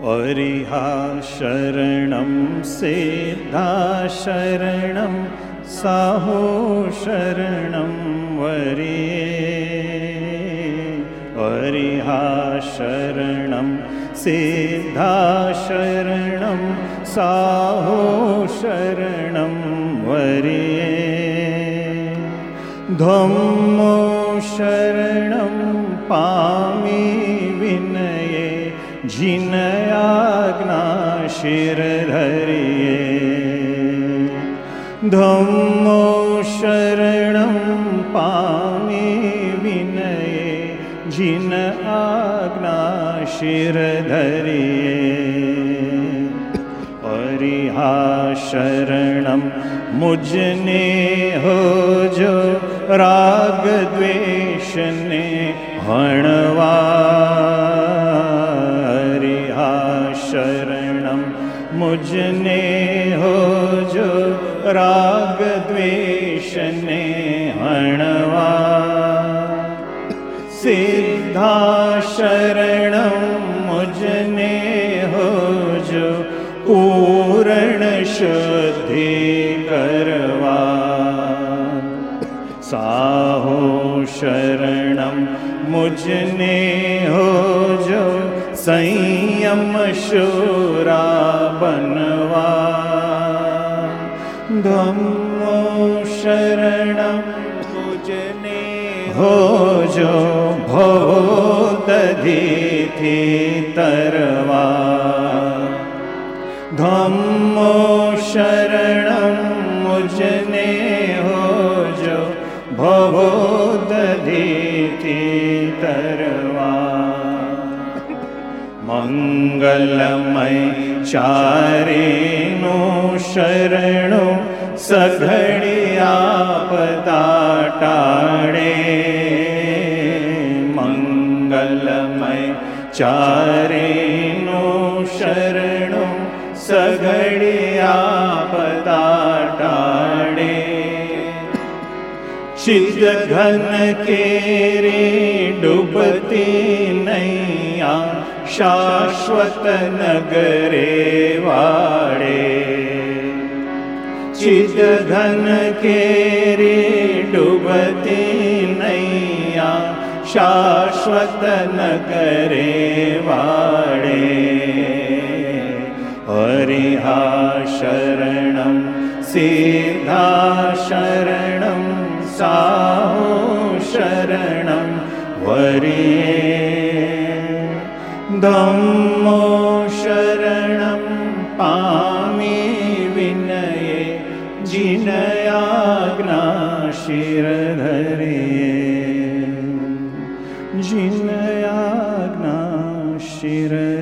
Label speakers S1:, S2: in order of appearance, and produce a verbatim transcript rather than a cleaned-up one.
S1: अरिहा शरणं सिद्धा शरणं साहो शरणं वरिये। अरिहा शरणं सिद्धा शरणं साहो शरणं वरिये। धम्मो शरणं पामि विनये जिनयाज्ञा शिरधरिये। धम्मो शरणं पामि विनये जिन आज्ञा शिरधरिये। अरिहा शरणं मुझने हो जो राग द्वेष ने हणवा। अरिहा शरणं मुझने हो जो राग द्वेष ने हणवा। सिद्धा शरणं मुझने हो जो पूर्ण शुद्धि करवा। साहो शरणं मुझने हो जो संयम शूरा बनवा। धम्मो शरणं मुझने हो जो भवदधीथि तरवा। धम्मो शरणं मुझने हो जो भवदधीथि तरवा। मंगलमय चारेनो शरणो सघड़ी आपदा टाळे। मंगलमय चारेनो शरणो सघड़ी आपदा टाळे। चिद घन केरे डूबती नैया शाश्वत नगरे वाड़े। चिद घन केरे डूबती नैया शाश्वत नगरे वाड़े। अरिहा शरणं सिद्धा शरणं साहो शरणं वरिये। धम्मो शरणं पामि विनये जिनयाज्ञा शिरधरिये। जिनयाज्ञा शिर